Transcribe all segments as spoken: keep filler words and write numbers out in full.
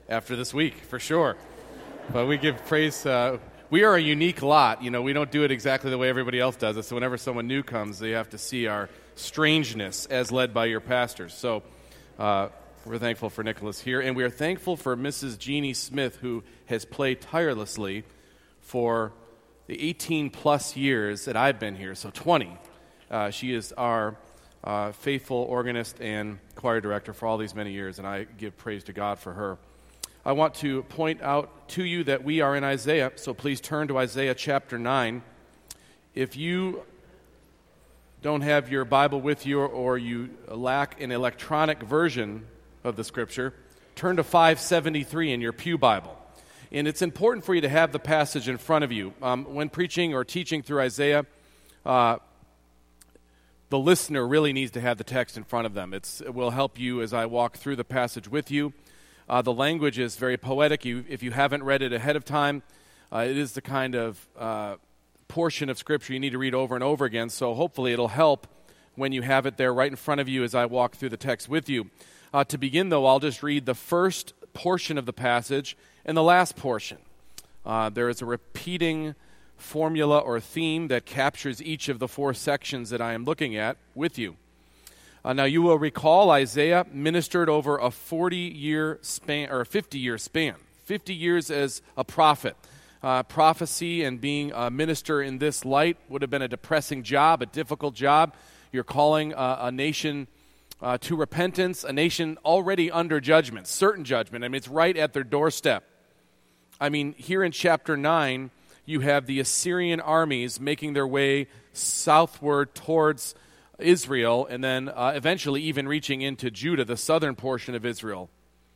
after this week, for sure. But we give praise. Uh, we are a unique lot. You know, we don't do it exactly the way everybody else does it. So whenever someone new comes, they have to see our strangeness as led by your pastors. So uh, we're thankful for Nicholas here. And we are thankful for Missus Jeannie Smith, who has played tirelessly for the eighteen-plus years that I've been here, so twenty. Uh, she is our uh, faithful organist and choir director for all these many years, and I give praise to God for her. I want to point out to you that we are in Isaiah, so please turn to Isaiah chapter nine. If you don't have your Bible with you or you lack an electronic version of the Scripture, turn to five seventy-three in your pew Bible. And it's important for you to have the passage in front of you. Um, when preaching or teaching through Isaiah, uh, the listener really needs to have the text in front of them. It's, it will help you as I walk through the passage with you. Uh, the language is very poetic. You, if you haven't read it ahead of time, uh, it is the kind of uh, portion of Scripture you need to read over and over again, so hopefully it'll help when you have it there right in front of you as I walk through the text with you. Uh, to begin, though, I'll just read the first portion of the passage and the last portion. Uh, there is a repeating formula or theme that captures each of the four sections that I am looking at with you. Uh, now, you will recall Isaiah ministered over a forty-year span, or a fifty-year span, fifty years as a prophet. Uh, prophecy and being a minister in this light would have been a depressing job, a difficult job. You're calling uh, a nation uh, to repentance, a nation already under judgment, certain judgment. I mean, it's right at their doorstep. I mean, here in chapter nine, you have the Assyrian armies making their way southward towards Israel, and then uh, eventually even reaching into Judah, the southern portion of Israel.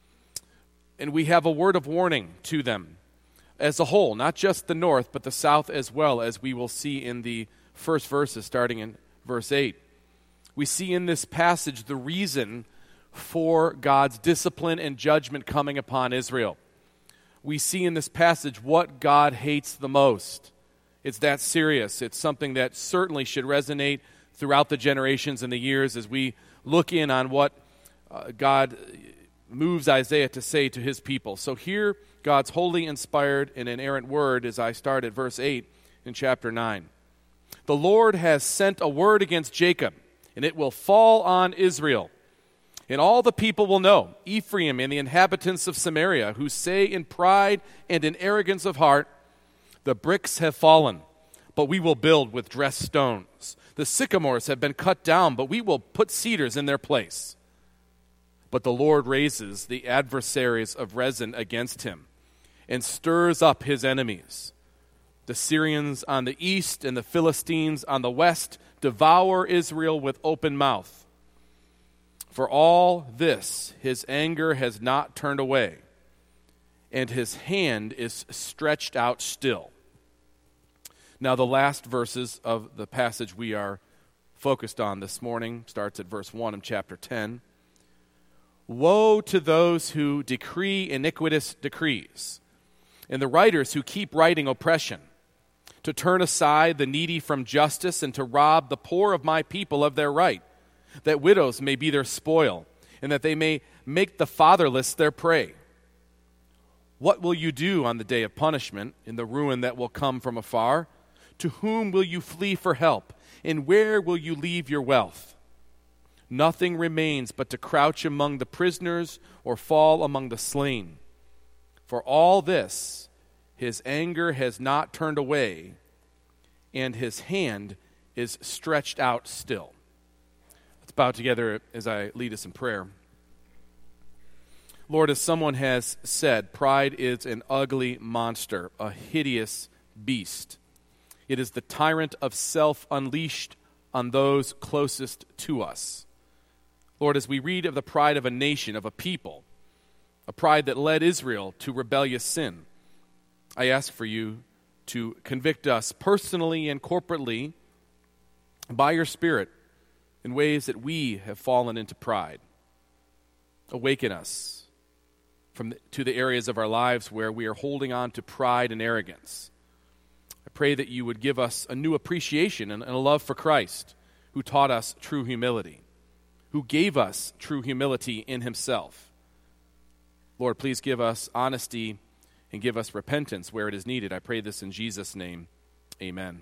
And we have a word of warning to them as a whole, not just the north, but the south as well, as we will see in the first verses, starting in verse eight. We see in this passage the reason for God's discipline and judgment coming upon Israel. We see in this passage what God hates the most. It's that serious. It's something that certainly should resonate throughout the generations and the years as we look in on what uh, God moves Isaiah to say to his people. So here, God's holy, inspired, and inerrant word as I start at verse eight in chapter nine. The Lord has sent a word against Jacob, and it will fall on Israel. And all the people will know, Ephraim and the inhabitants of Samaria, who say in pride and in arrogance of heart, the bricks have fallen, but we will build with dressed stones. The sycamores have been cut down, but we will put cedars in their place. But the Lord raises the adversaries of Rezin against him and stirs up his enemies. The Syrians on the east and the Philistines on the west devour Israel with open mouth. For all this, his anger has not turned away, and his hand is stretched out still. Now, the last verses of the passage we are focused on this morning starts at verse one of chapter ten. Woe to those who decree iniquitous decrees, and the writers who keep writing oppression, to turn aside the needy from justice and to rob the poor of my people of their right, that widows may be their spoil, and that they may make the fatherless their prey. What will you do on the day of punishment, in the ruin that will come from afar? To whom will you flee for help, and where will you leave your wealth? Nothing remains but to crouch among the prisoners or fall among the slain. For all this, his anger has not turned away, and his hand is stretched out still. Let's bow together as I lead us in prayer. Lord, as someone has said, pride is an ugly monster, a hideous beast. It is the tyrant of self unleashed on those closest to us. Lord, as we read of the pride of a nation, of a people, a pride that led Israel to rebellious sin, I ask for you to convict us personally and corporately by your Spirit in ways that we have fallen into pride. Awaken us from the, to the areas of our lives where we are holding on to pride and arrogance. I pray that you would give us a new appreciation and, and a love for Christ, who taught us true humility, who gave us true humility in himself. Lord, please give us honesty and give us repentance where it is needed. I pray this in Jesus' name. Amen.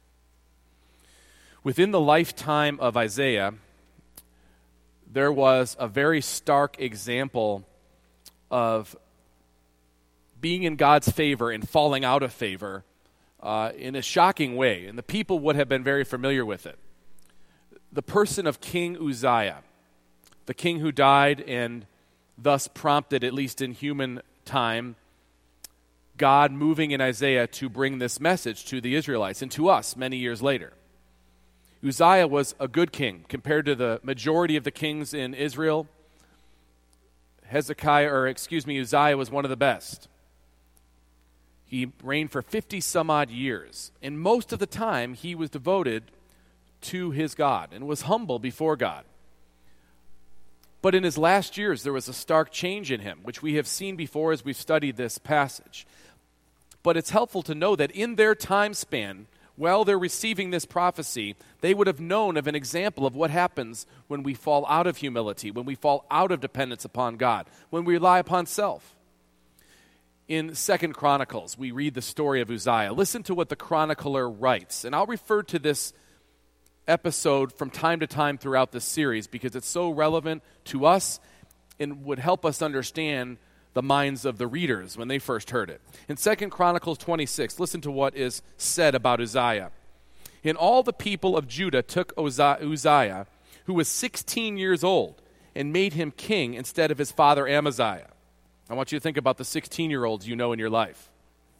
Within the lifetime of Isaiah, there was a very stark example of being in God's favor and falling out of favor uh, in a shocking way, and the people would have been very familiar with it. The person of King Uzziah, the king who died and thus prompted, at least in human time, God moving in Isaiah to bring this message to the Israelites and to us many years later. Uzziah was a good king compared to the majority of the kings in Israel. Hezekiah, or excuse me, Uzziah was one of the best. He reigned for fifty some odd years, and most of the time he was devoted to his God and was humble before God. But in his last years, there was a stark change in him, which we have seen before as we've studied this passage. But it's helpful to know that in their time span, while they're receiving this prophecy, they would have known of an example of what happens when we fall out of humility, when we fall out of dependence upon God, when we rely upon self. In Second Chronicles, we read the story of Uzziah. Listen to what the chronicler writes, and I'll refer to this episode from time to time throughout this series because it's so relevant to us and would help us understand the minds of the readers when they first heard it. In Second Chronicles twenty-six, listen to what is said about Uzziah. And all the people of Judah took Uzziah, who was sixteen years old, and made him king instead of his father Amaziah. I want you to think about the sixteen-year-olds you know in your life.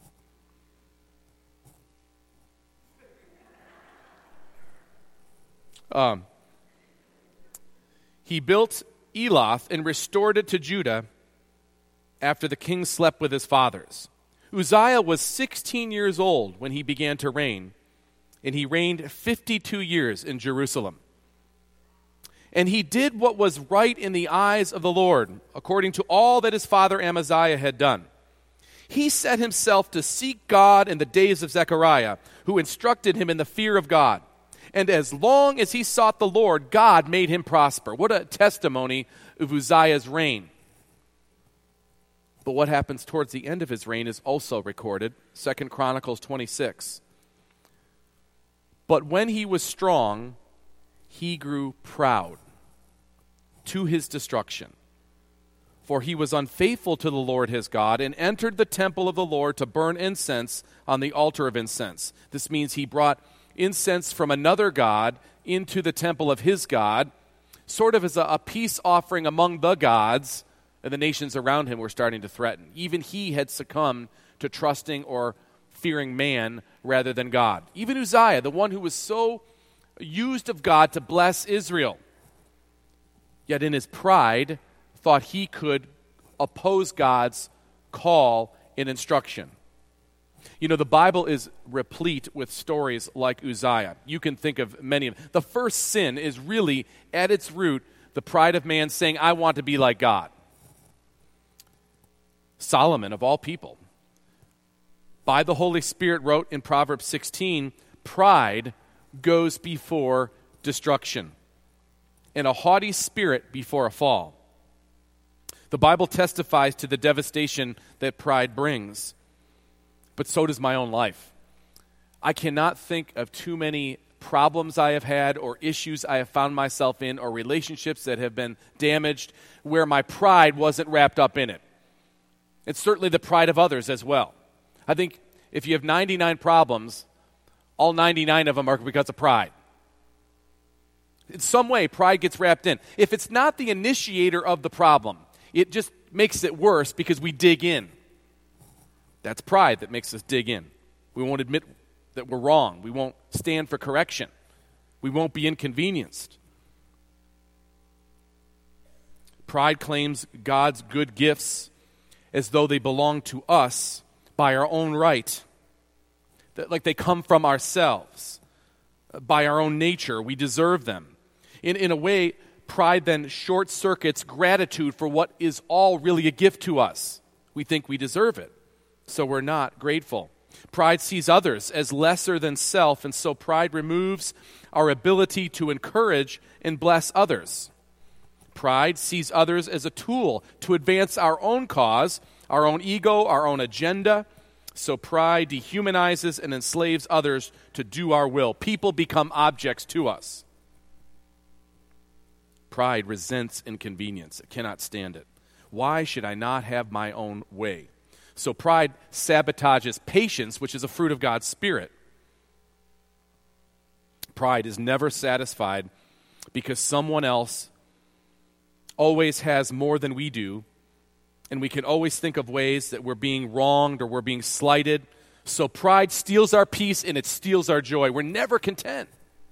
Um, he built Elath and restored it to Judah after the king slept with his fathers. Uzziah was sixteen years old when he began to reign, and he reigned fifty-two years in Jerusalem. And he did what was right in the eyes of the Lord, according to all that his father Amaziah had done. He set himself to seek God in the days of Zechariah, who instructed him in the fear of God. And as long as he sought the Lord, God made him prosper. What a testimony of Uzziah's reign. But what happens towards the end of his reign is also recorded. Second Chronicles twenty-six. But when he was strong, he grew proud to his destruction. For he was unfaithful to the Lord his God and entered the temple of the Lord to burn incense on the altar of incense. This means he brought incense from another god into the temple of his God, sort of as a, a peace offering among the gods, and the nations around him were starting to threaten. Even he had succumbed to trusting or fearing man rather than God. Even Uzziah, the one who was so used of God to bless Israel, yet in his pride thought he could oppose God's call and instruction. You know, the Bible is replete with stories like Uzziah. You can think of many of them. The first sin is really, at its root, the pride of man saying, I want to be like God. Solomon, of all people, by the Holy Spirit wrote in Proverbs sixteen, pride goes before destruction, and a haughty spirit before a fall. The Bible testifies to the devastation that pride brings, but so does my own life. I cannot think of too many problems I have had or issues I have found myself in or relationships that have been damaged where my pride wasn't wrapped up in it. It's certainly the pride of others as well. I think if you have ninety-nine problems, all ninety-nine of them are because of pride. In some way, pride gets wrapped in. If it's not the initiator of the problem, it just makes it worse because we dig in. That's pride that makes us dig in. We won't admit that we're wrong. We won't stand for correction. We won't be inconvenienced. Pride claims God's good gifts as though they belong to us by our own right, that like they come from ourselves. By our own nature, we deserve them. In, in a way, pride then short-circuits gratitude for what is all really a gift to us. We think we deserve it, so we're not grateful. Pride sees others as lesser than self, and so pride removes our ability to encourage and bless others. Pride sees others as a tool to advance our own cause, our own ego, our own agenda. So pride dehumanizes and enslaves others to do our will. People become objects to us. Pride resents inconvenience. It cannot stand it. Why should I not have my own way? So pride sabotages patience, which is a fruit of God's Spirit. Pride is never satisfied because someone else always has more than we do, and we can always think of ways that we're being wronged or we're being slighted. So pride steals our peace and it steals our joy. We're never content.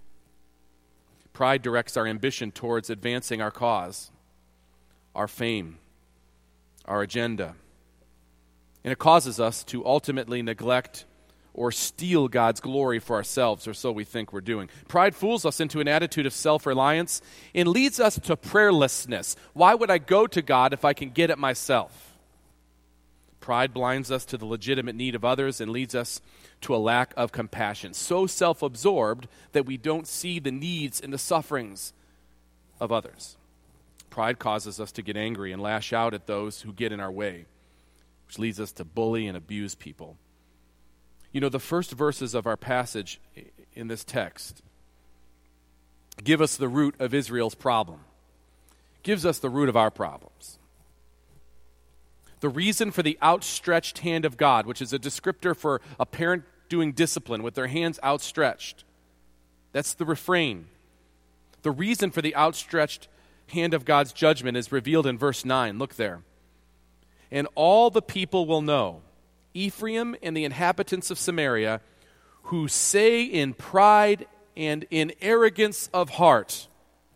Pride directs our ambition towards advancing our cause, our fame, our agenda. And it causes us to ultimately neglect or steal God's glory for ourselves, or so we think we're doing. Pride fools us into an attitude of self-reliance and leads us to prayerlessness. Why would I go to God if I can get it myself? Pride blinds us to the legitimate need of others and leads us to a lack of compassion. So self-absorbed that we don't see the needs and the sufferings of others. Pride causes us to get angry and lash out at those who get in our way, which leads us to bully and abuse people. You know, the first verses of our passage in this text give us the root of Israel's problem, gives us the root of our problems. The reason for the outstretched hand of God, which is a descriptor for a parent doing discipline with their hands outstretched. That's the refrain. The reason for the outstretched hand of God's judgment is revealed in verse nine. Look there. And all the people will know, Ephraim and the inhabitants of Samaria, who say in pride and in arrogance of heart.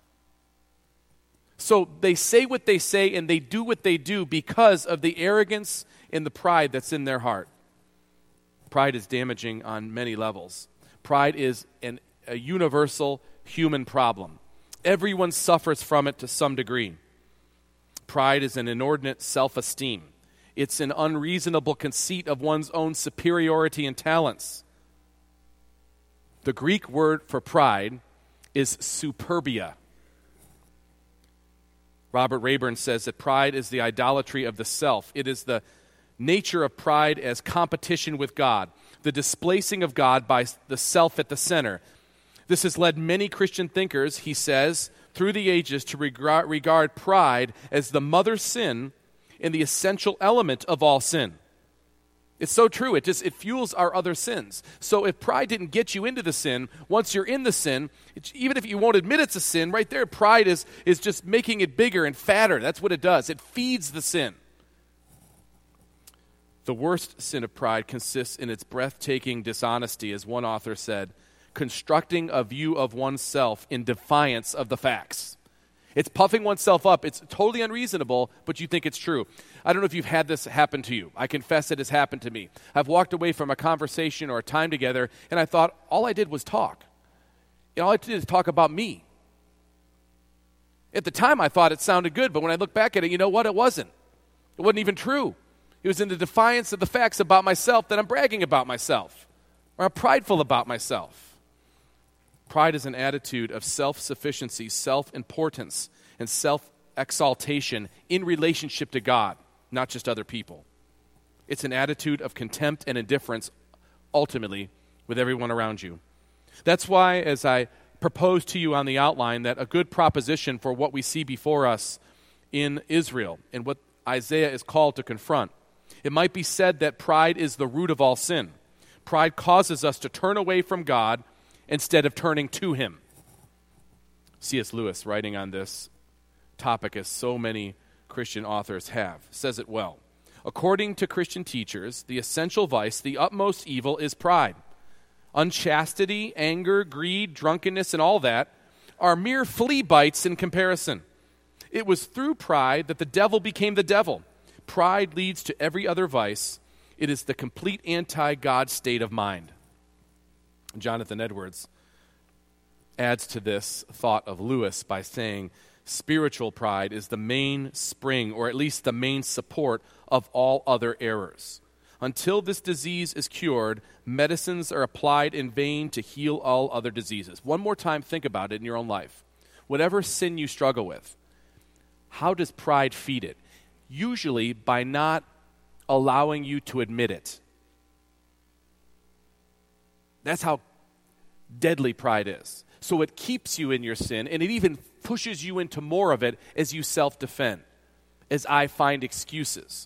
So they say what they say and they do what they do because of the arrogance and the pride that's in their heart. Pride is damaging on many levels. Pride is an, a universal human problem. Everyone suffers from it to some degree. Pride is an inordinate self-esteem. It's an unreasonable conceit of one's own superiority and talents. The Greek word for pride is superbia. Robert Rayburn says that pride is the idolatry of the self. It is the nature of pride as competition with God, the displacing of God by the self at the center. This has led many Christian thinkers, he says, through the ages to regard, regard pride as the mother sin and the essential element of all sin. It's so true. It just it fuels our other sins. So if pride didn't get you into the sin, once you're in the sin, it, even if you won't admit it's a sin, right there, pride is, is just making it bigger and fatter. That's what it does. It feeds the sin. The worst sin of pride consists in its breathtaking dishonesty, as one author said, constructing a view of oneself in defiance of the facts. It's puffing oneself up. It's totally unreasonable, but you think it's true. I don't know if you've had this happen to you. I confess it has happened to me. I've walked away from a conversation or a time together, and I thought, all I did was talk. And all I did is talk about me. At the time, I thought it sounded good, but when I look back at it, you know what? It wasn't. It wasn't even true. It was in the defiance of the facts about myself that I'm bragging about myself, or I'm prideful about myself. Pride is an attitude of self-sufficiency, self-importance, and self-exaltation in relationship to God, not just other people. It's an attitude of contempt and indifference, ultimately, with everyone around you. That's why, as I proposed to you on the outline, that a good proposition for what we see before us in Israel and what Isaiah is called to confront, it might be said that pride is the root of all sin. Pride causes us to turn away from God instead of turning to him. C S Lewis, writing on this topic as so many Christian authors have, says it well. According to Christian teachers, the essential vice, the utmost evil, is pride. Unchastity, anger, greed, drunkenness, and all that are mere flea bites in comparison. It was through pride that the devil became the devil. Pride leads to every other vice. It is the complete anti-God state of mind. Jonathan Edwards adds to this thought of Lewis by saying, spiritual pride is the main spring, or at least the main support of all other errors. Until this disease is cured, medicines are applied in vain to heal all other diseases. One more time, think about it in your own life. Whatever sin you struggle with, How does pride feed it? Usually by not allowing you to admit it. That's how deadly pride is. So it keeps you in your sin, and it even pushes you into more of it as you self-defend, as I find excuses.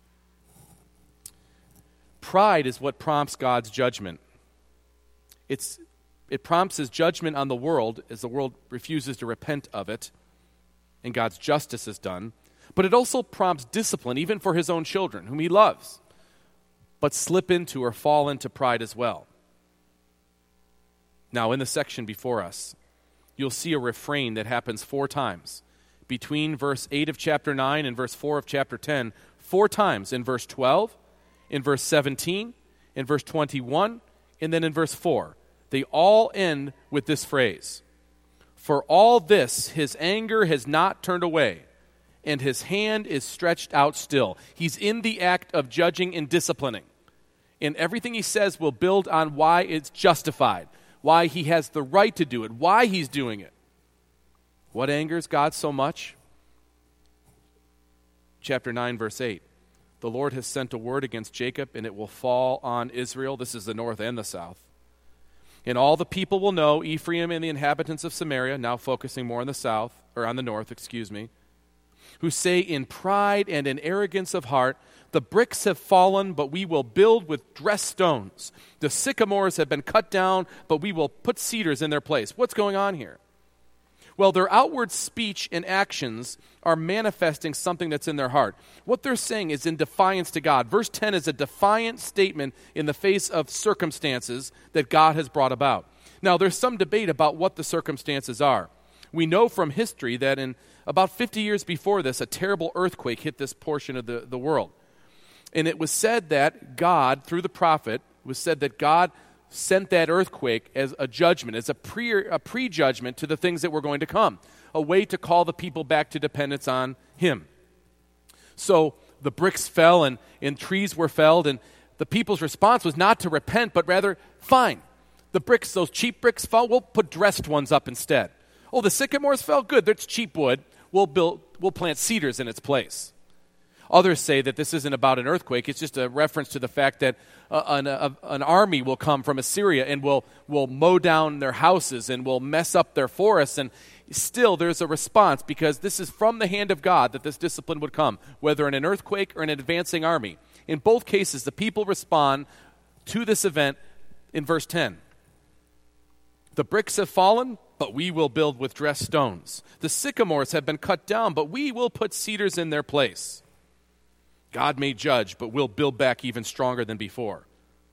Pride is what prompts God's judgment. It's, it prompts his judgment on the world as the world refuses to repent of it, and God's justice is done. But it also prompts discipline, even for his own children, whom he loves, but slip into or fall into pride as well. Now, in the section before us, you'll see a refrain that happens four times. Between verse eight of chapter nine and verse four of chapter ten, four times in verse twelve, in verse seventeen, in verse twenty-one, and then in verse four. They all end with this phrase: "For all this his anger has not turned away, and his hand is stretched out still." He's in the act of judging and disciplining. And everything he says will build on why it's justified, why he has the right to do it, why he's doing it. What angers God so much? Chapter nine, verse eight. "The Lord has sent a word against Jacob, and it will fall on Israel." This is the north and the south. "And all the people will know, Ephraim and the inhabitants of Samaria," now focusing more on the south, or on the north, excuse me, "who say in pride and in arrogance of heart, the bricks have fallen, but we will build with dressed stones. The sycamores have been cut down, but we will put cedars in their place." What's going on here? Well, their outward speech and actions are manifesting something that's in their heart. What they're saying is in defiance to God. Verse ten is a defiant statement in the face of circumstances that God has brought about. Now, there's some debate about what the circumstances are. We know from history that in about fifty years before this, a terrible earthquake hit this portion of the, the world. And it was said that God, through the prophet, was said that God sent that earthquake as a judgment, as a, pre, a prejudgment to the things that were going to come, a way to call the people back to dependence on him. So the bricks fell and, and trees were felled, and the people's response was not to repent, but rather, fine, the bricks, those cheap bricks fell, we'll put dressed ones up instead. Oh, the sycamores fell? Good, that's cheap wood. We'll build, we'll plant cedars in its place. Others say that this isn't about an earthquake. It's just a reference to the fact that uh, an, a, an army will come from Assyria and will, will mow down their houses and will mess up their forests. And still there's a response because this is from the hand of God that this discipline would come, whether in an earthquake or an advancing army. In both cases, the people respond to this event in verse ten. "The bricks have fallen, but we will build with dressed stones. The sycamores have been cut down, but we will put cedars in their place. God may judge, but we'll build back even stronger than before.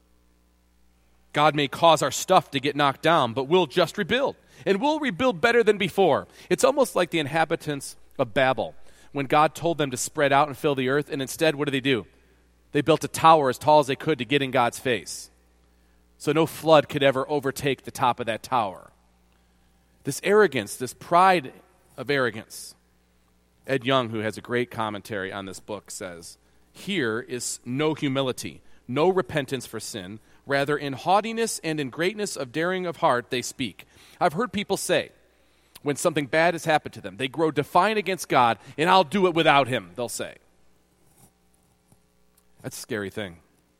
God may cause our stuff to get knocked down, but we'll just rebuild. And we'll rebuild better than before." It's almost like the inhabitants of Babel, when God told them to spread out and fill the earth, and instead, what did they do? They built a tower as tall as they could to get in God's face, so no flood could ever overtake the top of that tower. This arrogance, this pride of arrogance. Ed Young, who has a great commentary on this book, says, "Here is no humility, no repentance for sin. Rather, in haughtiness and in greatness of daring of heart, they speak." I've heard people say, when something bad has happened to them, they grow defiant against God, and I'll do it without him, they'll say. That's a scary thing.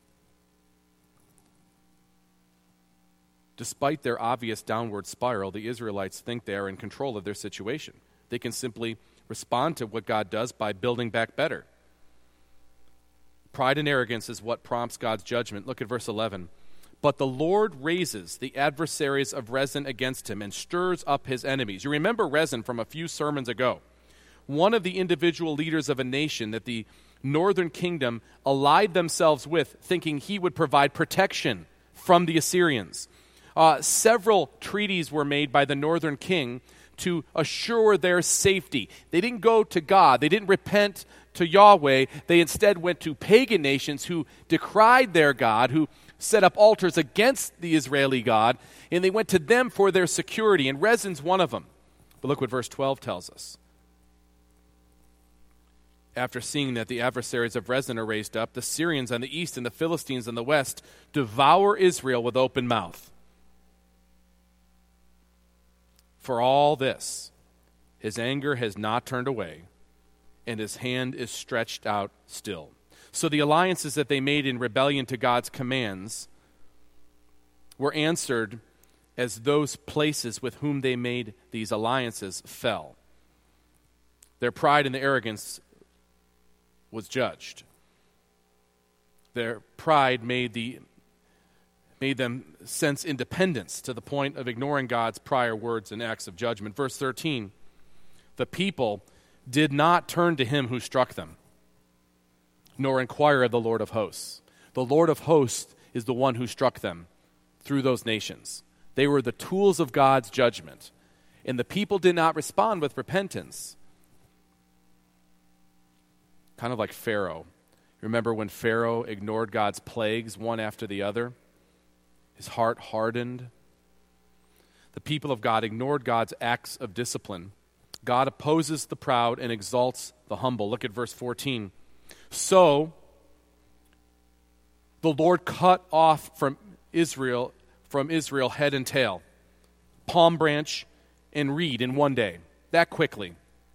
Despite their obvious downward spiral, the Israelites think they are in control of their situation. They can simply respond to what God does by building back better. Pride and arrogance is what prompts God's judgment. Look at verse eleven. "But the Lord raises the adversaries of Rezin against him and stirs up his enemies." You remember Rezin from a few sermons ago. One of the individual leaders of a nation that the northern kingdom allied themselves with, thinking he would provide protection from the Assyrians. Uh, several treaties were made by the northern king to assure their safety. They didn't go to God. They didn't repent to Yahweh. They instead went to pagan nations who decried their God, who set up altars against the Israeli God, and they went to them for their security, and Rezin's one of them. But look what verse twelve tells us. "After seeing that the adversaries of Rezin are raised up, the Syrians on the east and the Philistines on the west devour Israel with open mouth. For all this, his anger has not turned away, and his hand is stretched out still. So the alliances that they made in rebellion to God's commands were answered as those places with whom they made these alliances fell. Their pride and their arrogance was judged. Their pride made the made them sense independence to the point of ignoring God's prior words and acts of judgment. Verse thirteen, the people did not turn to him who struck them, nor inquire of the Lord of hosts. The Lord of hosts is the one who struck them through those nations. They were the tools of God's judgment, and the people did not respond with repentance. Kind of like Pharaoh. Remember when Pharaoh ignored God's plagues one after the other? His heart hardened. The people of God ignored God's acts of discipline. God opposes the proud and exalts the humble. Look at verse fourteen. So the Lord cut off from Israel, from Israel head and tail, palm branch and reed in one day, that quickly.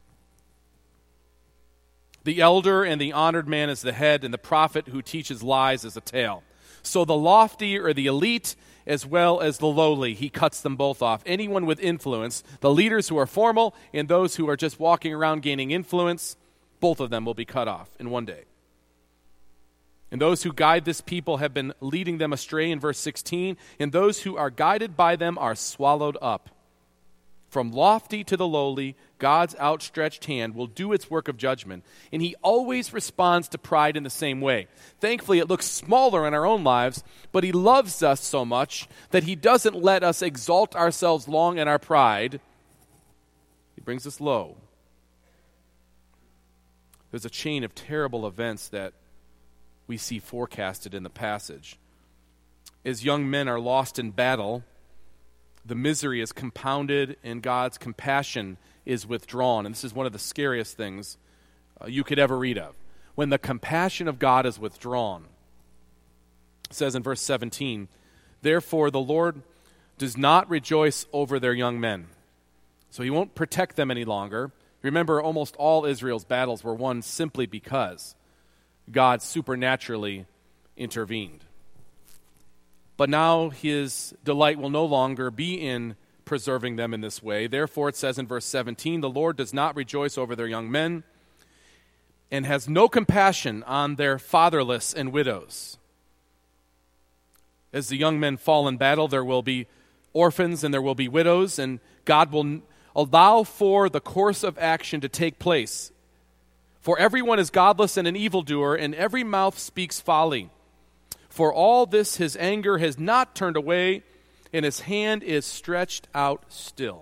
The elder and the honored man is the head, and the prophet who teaches lies is the tail. So the lofty or the elite as well as the lowly, he cuts them both off. Anyone with influence, the leaders who are formal and those who are just walking around gaining influence, both of them will be cut off in one day. And those who guide this people have been leading them astray in verse sixteen, and those who are guided by them are swallowed up. From lofty to the lowly, God's outstretched hand will do its work of judgment, and he always responds to pride in the same way. Thankfully, it looks smaller in our own lives, but he loves us so much that he doesn't let us exalt ourselves long in our pride. He brings us low. There's a chain of terrible events that we see forecasted in the passage. As young men are lost in battle, the misery is compounded and God's compassion is withdrawn. And this is one of the scariest things uh, you could ever read of. When the compassion of God is withdrawn. It says in verse seventeen, therefore the Lord does not rejoice over their young men. So he won't protect them any longer. Remember, almost all Israel's battles were won simply because God supernaturally intervened. But now his delight will no longer be in preserving them in this way. Therefore, it says in verse seventeen, the Lord does not rejoice over their young men and has no compassion on their fatherless and widows. As the young men fall in battle, there will be orphans and there will be widows, and God will allow for the course of action to take place. For everyone is godless and an evildoer, and every mouth speaks folly. For all this his anger has not turned away, and his hand is stretched out still.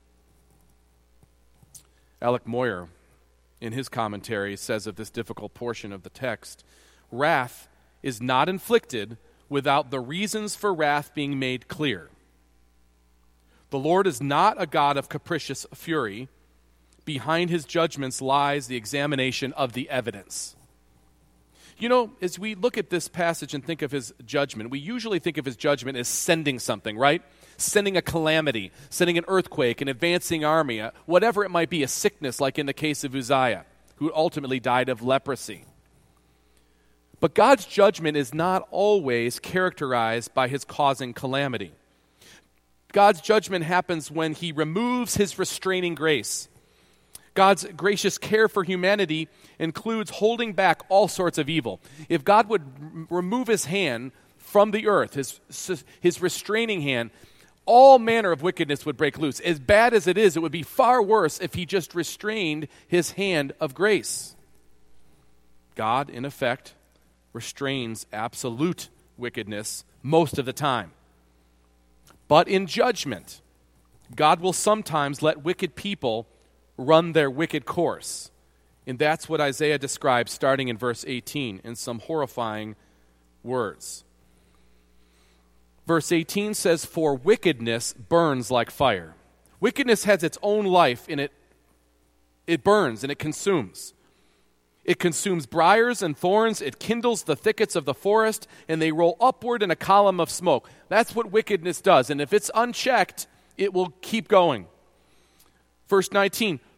Alec Moyer, in his commentary, says of this difficult portion of the text, wrath is not inflicted without the reasons for wrath being made clear. The Lord is not a God of capricious fury. Behind his judgments lies the examination of the evidence. You know, as we look at this passage and think of his judgment, we usually think of his judgment as sending something, right? Sending a calamity, sending an earthquake, an advancing army, a, whatever it might be, a sickness like in the case of Uzziah, who ultimately died of leprosy. But God's judgment is not always characterized by his causing calamity. God's judgment happens when he removes his restraining grace. God's gracious care for humanity includes holding back all sorts of evil. If God would r- remove his hand from the earth, his, his restraining hand, all manner of wickedness would break loose. As bad as it is, it would be far worse if he just restrained his hand of grace. God, in effect, restrains absolute wickedness most of the time. But in judgment, God will sometimes let wicked people run their wicked course. And that's what Isaiah describes starting in verse eighteen in some horrifying words. Verse eighteen says, for wickedness burns like fire. Wickedness has its own life, and it, it burns and it consumes. It consumes briars and thorns. It kindles the thickets of the forest, and they roll upward in a column of smoke. That's what wickedness does. And if it's unchecked, it will keep going. Verse nineteen,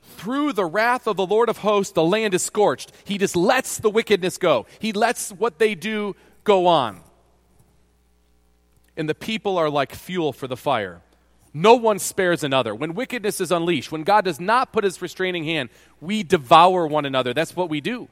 Through the wrath of the Lord of hosts, the land is scorched. He just lets the wickedness go. He lets what they do go on. And the people are like fuel for the fire. No one spares another. When wickedness is unleashed, when God does not put his restraining hand, we devour one another. That's what we do.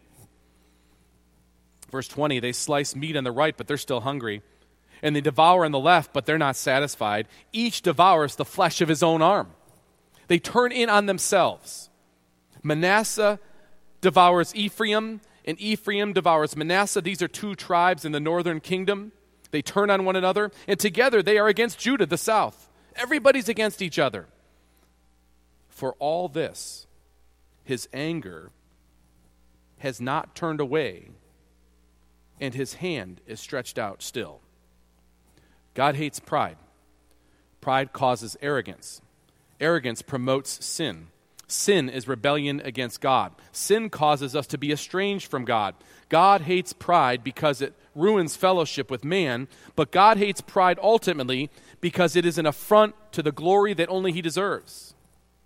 Verse twenty, they slice meat on the right, but they're still hungry. And they devour on the left, but they're not satisfied. Each devours the flesh of his own arm. They turn in on themselves. Manasseh devours Ephraim, and Ephraim devours Manasseh. These are two tribes in the northern kingdom. They turn on one another, and together they are against Judah, the south. Everybody's against each other. For all this, his anger has not turned away, and his hand is stretched out still. God hates pride. Pride causes arrogance. Arrogance promotes sin. Sin is rebellion against God. Sin causes us to be estranged from God. God hates pride because it ruins fellowship with man, but God hates pride ultimately because it is an affront to the glory that only he deserves.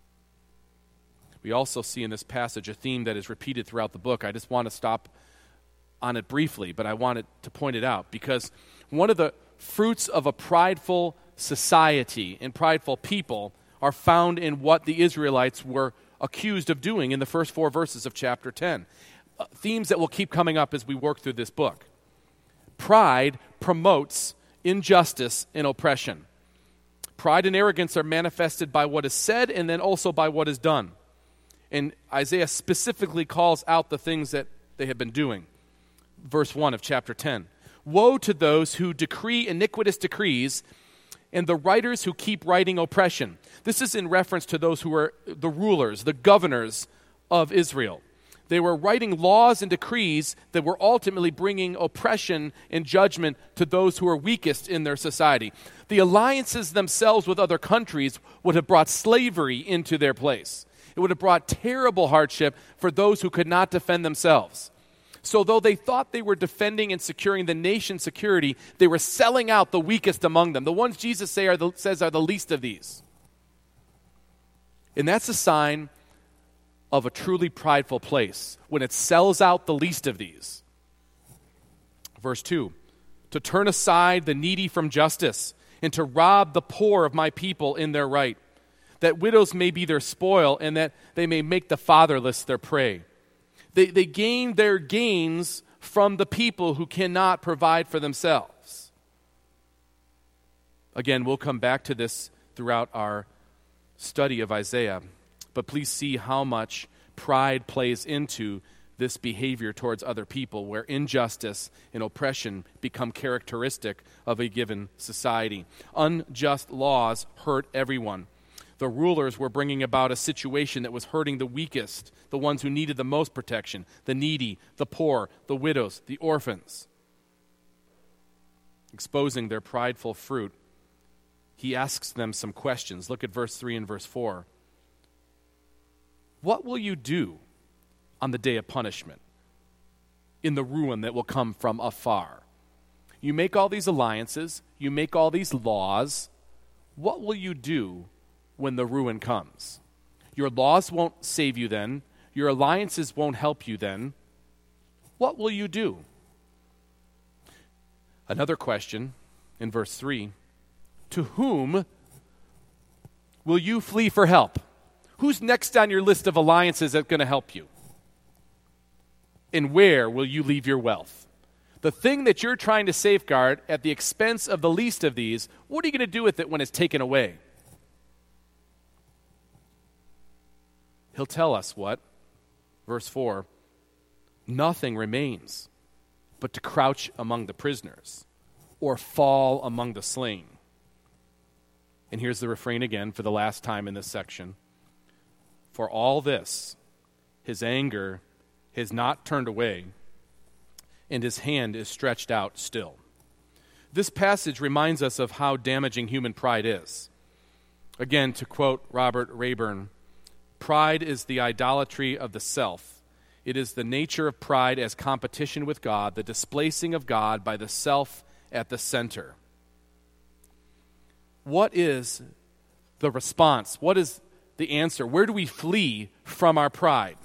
We also see in this passage a theme that is repeated throughout the book. I just want to stop on it briefly, but I wanted to point it out because one of the fruits of a prideful society and prideful people are found in what the Israelites were accused of doing in the first four verses of chapter ten. Uh, themes that will keep coming up as we work through this book. Pride promotes injustice and oppression. Pride and arrogance are manifested by what is said and then also by what is done. And Isaiah specifically calls out the things that they have been doing. Verse one of chapter ten. Woe to those who decree iniquitous decrees and the writers who keep writing oppression. This is in reference to those who were the rulers, the governors of Israel. They were writing laws and decrees that were ultimately bringing oppression and judgment to those who were weakest in their society. The alliances themselves with other countries would have brought slavery into their place. It would have brought terrible hardship for those who could not defend themselves. So though they thought they were defending and securing the nation's security, they were selling out the weakest among them. The ones Jesus say are the, says are the least of these. And that's a sign of a truly prideful place, when it sells out the least of these. Verse two, to turn aside the needy from justice, and to rob the poor of my people in their right, that widows may be their spoil, and that they may make the fatherless their prey. They, they gain their gains from the people who cannot provide for themselves. Again, we'll come back to this throughout our study of Isaiah, but please see how much pride plays into this behavior towards other people, where injustice and oppression become characteristic of a given society. Unjust laws hurt everyone. The rulers were bringing about a situation that was hurting the weakest, the ones who needed the most protection, the needy, the poor, the widows, the orphans. Exposing their prideful fruit, he asks them some questions. Look at verse three and verse four. What will you do on the day of punishment, in the ruin that will come from afar? You make all these alliances, you make all these laws. What will you do when the ruin comes? Your laws won't save you then. Your alliances won't help you then. What will you do? Another question in verse three. To whom will you flee for help? Who's next on your list of alliances that's going to help you? And where will you leave your wealth? The thing that you're trying to safeguard at the expense of the least of these, what are you going to do with it when it's taken away? He'll tell us what? Verse four, nothing remains but to crouch among the prisoners or fall among the slain. And here's the refrain again for the last time in this section. For all this, his anger has not turned away, and his hand is stretched out still. This passage reminds us of how damaging human pride is. Again, to quote Robert Rayburn, pride is the idolatry of the self. It is the nature of pride as competition with God, the displacing of God by the self at the center. What is the response? What is the answer? Where do we flee from our pride?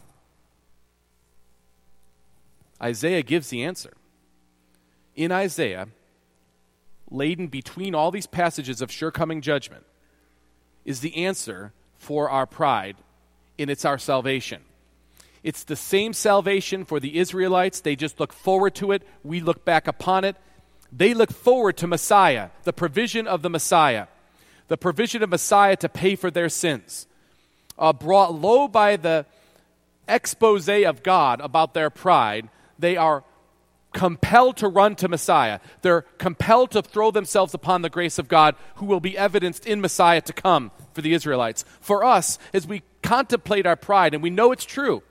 Isaiah gives the answer. In Isaiah, laden between all these passages of sure coming judgment, is the answer for our pride, and it's our salvation. It's the same salvation for the Israelites. They just look forward to it. We look back upon it. They look forward to Messiah, the provision of the Messiah, the provision of Messiah to pay for their sins. Uh, brought low by the expose of God about their pride, they are compelled to run to Messiah. They're compelled to throw themselves upon the grace of God, who will be evidenced in Messiah to come for the Israelites. For us, as we contemplate our pride, and we know it's true,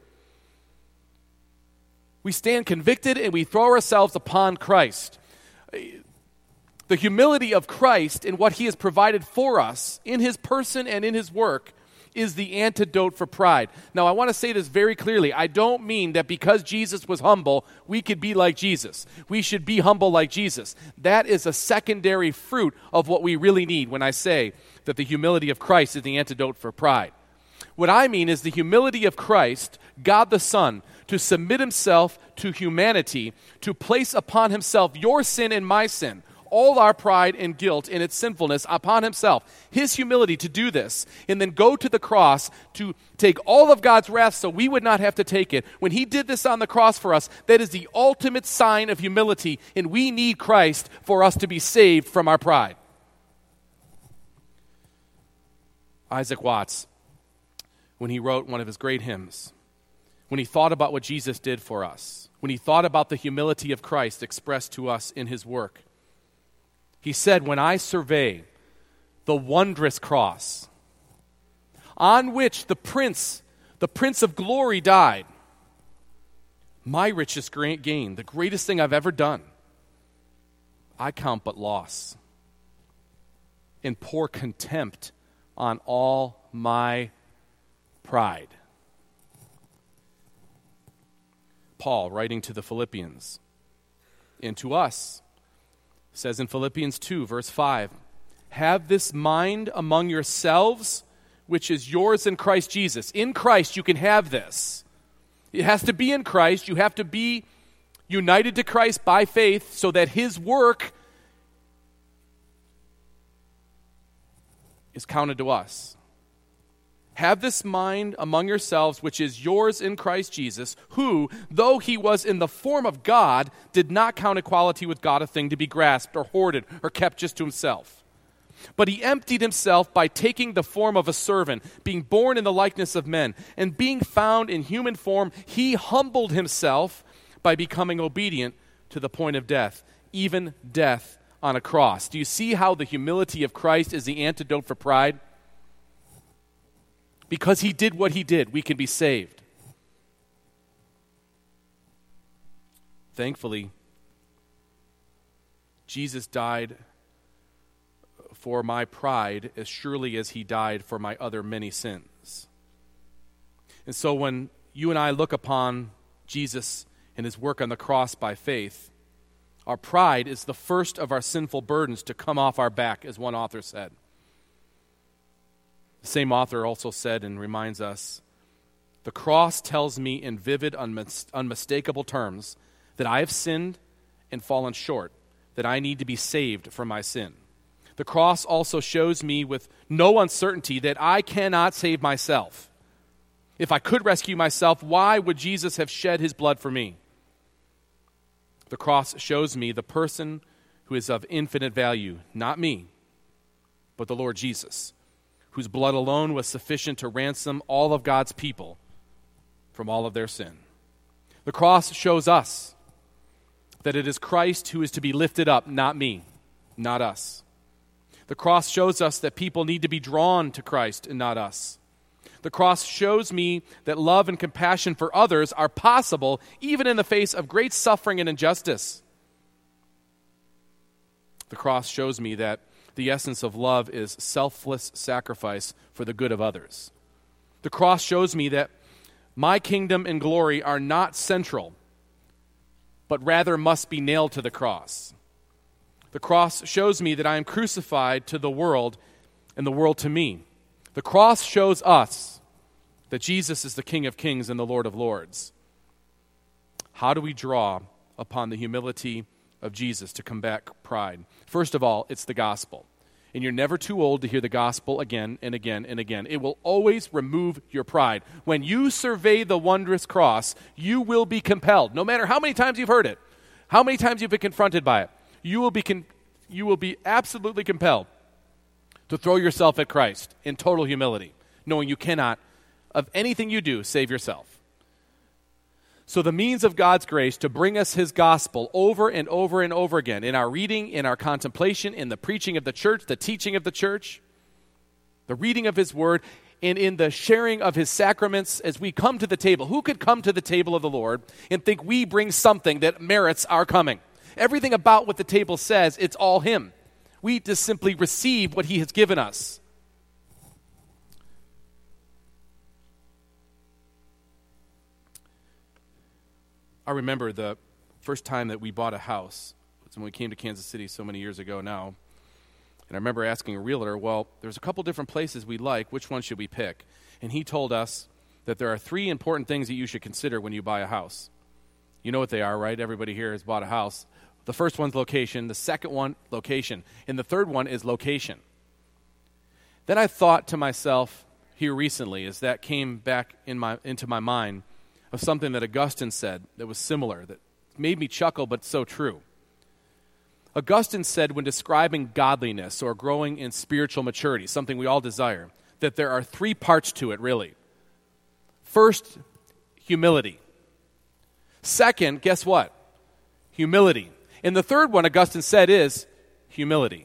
we stand convicted and we throw ourselves upon Christ. The humility of Christ and what he has provided for us in his person and in his work is the antidote for pride. Now, I want to say this very clearly. I don't mean that because Jesus was humble, we could be like Jesus. We should be humble like Jesus. That is a secondary fruit of what we really need when I say that the humility of Christ is the antidote for pride. What I mean is the humility of Christ, God the Son, to submit himself to humanity, to place upon himself your sin and my sin, all our pride and guilt and its sinfulness upon himself. His humility to do this, and then go to the cross to take all of God's wrath so we would not have to take it. When he did this on the cross for us, that is the ultimate sign of humility, and we need Christ for us to be saved from our pride. Isaac Watts, when he wrote one of his great hymns, when he thought about what Jesus did for us, when he thought about the humility of Christ expressed to us in his work, he said, "When I survey the wondrous cross on which the Prince, the Prince of Glory died, my richest gain, the greatest thing I've ever done, I count but loss and pour contempt on all my pride." Paul, writing to the Philippians and to us, says in Philippians two, verse five, "Have this mind among yourselves, which is yours in Christ Jesus." In Christ, you can have this. It has to be in Christ. You have to be united to Christ by faith so that his work is counted to us. "Have this mind among yourselves, which is yours in Christ Jesus, who, though he was in the form of God, did not count equality with God a thing to be grasped or hoarded or kept just to himself. But he emptied himself by taking the form of a servant, being born in the likeness of men, and being found in human form, he humbled himself by becoming obedient to the point of death, even death on a cross." Do you see how the humility of Christ is the antidote for pride? Because he did what he did, we can be saved. Thankfully, Jesus died for my pride as surely as he died for my other many sins. And so when you and I look upon Jesus and his work on the cross by faith, our pride is the first of our sinful burdens to come off our back, as one author said. The same author also said and reminds us, "The cross tells me in vivid, unmis- unmistakable terms that I have sinned and fallen short, that I need to be saved from my sin. The cross also shows me with no uncertainty that I cannot save myself. If I could rescue myself, why would Jesus have shed his blood for me? The cross shows me the person who is of infinite value, not me, but the Lord Jesus, whose blood alone was sufficient to ransom all of God's people from all of their sin. The cross shows us that it is Christ who is to be lifted up, not me, not us. The cross shows us that people need to be drawn to Christ and not us. The cross shows me that love and compassion for others are possible even in the face of great suffering and injustice. The cross shows me that the essence of love is selfless sacrifice for the good of others. The cross shows me that my kingdom and glory are not central, but rather must be nailed to the cross. The cross shows me that I am crucified to the world and the world to me. The cross shows us that Jesus is the King of Kings and the Lord of Lords. How do we draw upon the humility of Jesus to combat pride? First of all, it's the gospel. And you're never too old to hear the gospel again and again and again. It will always remove your pride. When you survey the wondrous cross, you will be compelled, no matter how many times you've heard it, how many times you've been confronted by it, you will be con- you will be absolutely compelled to throw yourself at Christ in total humility, knowing you cannot, of anything you do, save yourself. So the means of God's grace to bring us his gospel over and over and over again, in our reading, in our contemplation, in the preaching of the church, the teaching of the church, the reading of his word, and in the sharing of his sacraments as we come to the table. Who could come to the table of the Lord and think we bring something that merits our coming? Everything about what the table says, it's all him. We just simply receive what he has given us. I remember the first time that we bought a house. It was when we came to Kansas City so many years ago now. And I remember asking a realtor, well, there's a couple different places we like. Which one should we pick? And he told us that there are three important things that you should consider when you buy a house. You know what they are, right? Everybody here has bought a house. The first one's location. The second one, location. And the third one is location. Then I thought to myself here recently, as that came back in my into my mind, of something that Augustine said that was similar, that made me chuckle, but so true. Augustine said when describing godliness or growing in spiritual maturity, something we all desire, that there are three parts to it, really. First, humility. Second, guess what? Humility. And the third one, Augustine said, is humility.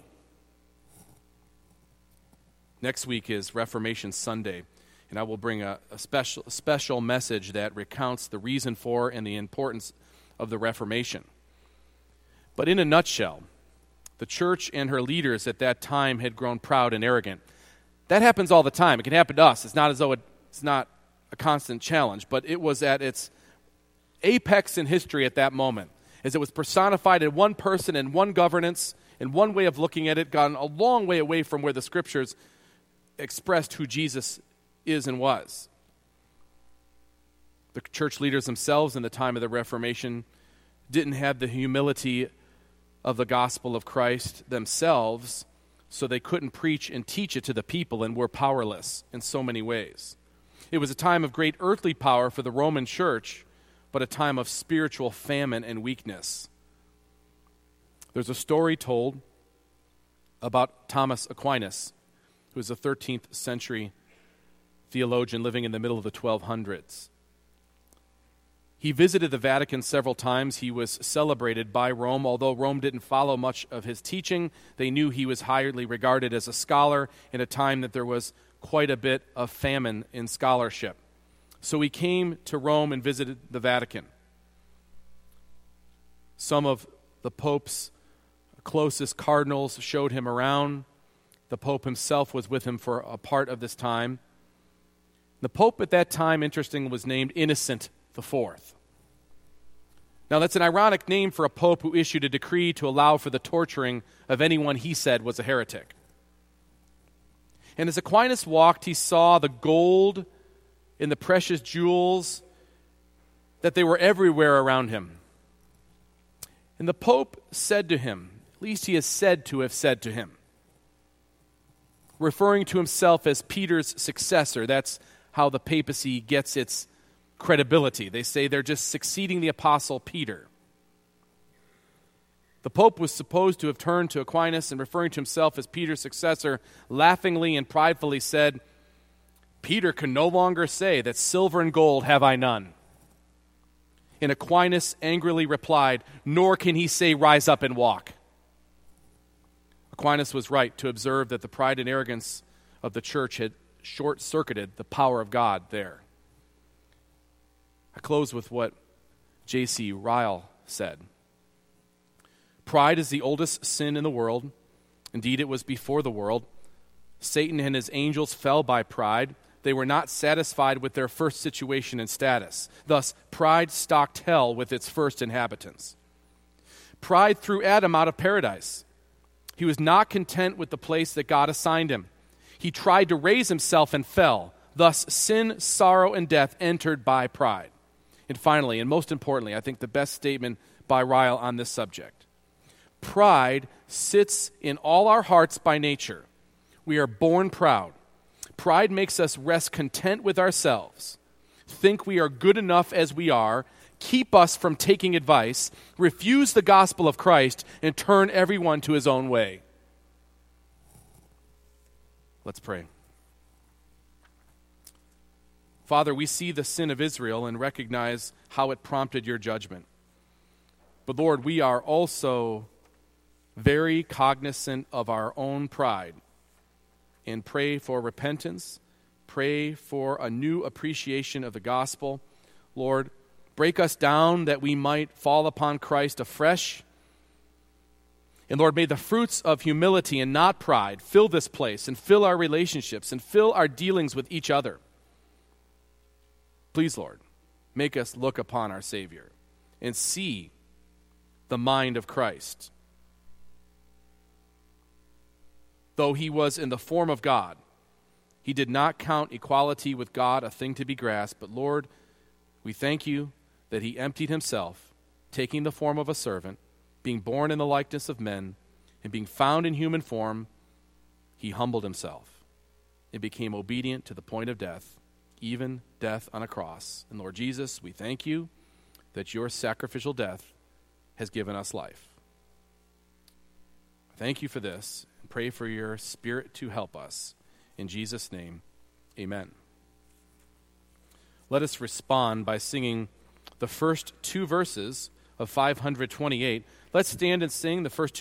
Next week is Reformation Sunday. And I will bring a, a special a special message that recounts the reason for and the importance of the Reformation. But in a nutshell, the church and her leaders at that time had grown proud and arrogant. That happens all the time. It can happen to us. It's not as though it, it's not a constant challenge, but it was at its apex in history at that moment, as it was personified in one person and one governance and one way of looking at it, gotten a long way away from where the Scriptures expressed who Jesus is and was. The church leaders themselves in the time of the Reformation didn't have the humility of the gospel of Christ themselves, so they couldn't preach and teach it to the people and were powerless in so many ways. It was a time of great earthly power for the Roman church, but a time of spiritual famine and weakness. There's a story told about Thomas Aquinas, who was a thirteenth century theologian living in the middle of the twelve hundreds. He visited the Vatican several times. He was celebrated by Rome. Although Rome didn't follow much of his teaching, they knew he was highly regarded as a scholar in a time that there was quite a bit of famine in scholarship. So he came to Rome and visited the Vatican. Some of the Pope's closest cardinals showed him around. The Pope himself was with him for a part of this time. The Pope at that time, interesting, was named Innocent the Fourth. Now, that's an ironic name for a pope who issued a decree to allow for the torturing of anyone he said was a heretic. And as Aquinas walked, he saw the gold and the precious jewels, that they were everywhere around him. And the Pope said to him, at least he is said to have said to him, referring to himself as Peter's successor. That's how the papacy gets its credibility. They say they're just succeeding the apostle Peter. The Pope was supposed to have turned to Aquinas and, referring to himself as Peter's successor, laughingly and pridefully said, Peter can no longer say that silver and gold have I none. And Aquinas angrily replied, nor can he say rise up and walk. Aquinas was right to observe that the pride and arrogance of the church had short-circuited the power of God there. I close with what J C Ryle said. Pride is the oldest sin in the world. Indeed, it was before the world. Satan and his angels fell by pride. They were not satisfied with their first situation and status. Thus, pride stalked hell with its first inhabitants. Pride threw Adam out of paradise. He was not content with the place that God assigned him. He tried to raise himself and fell. Thus, sin, sorrow, and death entered by pride. And finally, and most importantly, I think the best statement by Ryle on this subject. Pride sits in all our hearts by nature. We are born proud. Pride makes us rest content with ourselves, think we are good enough as we are, keep us from taking advice, refuse the gospel of Christ, and turn everyone to his own way. Let's pray. Father, we see the sin of Israel and recognize how it prompted your judgment. But Lord, we are also very cognizant of our own pride and pray for repentance, pray for a new appreciation of the gospel. Lord, break us down that we might fall upon Christ afresh. And Lord, may the fruits of humility and not pride fill this place and fill our relationships and fill our dealings with each other. Please, Lord, make us look upon our Savior and see the mind of Christ. Though he was in the form of God, he did not count equality with God a thing to be grasped. But Lord, we thank you that he emptied himself, taking the form of a servant, being born in the likeness of men, and being found in human form, he humbled himself and became obedient to the point of death, even death on a cross. And Lord Jesus, we thank you that your sacrificial death has given us life. Thank you for this. Pray for your Spirit to help us. In Jesus' name, amen. Let us respond by singing the first two verses of five hundred twenty-eight. Let's stand and sing the first two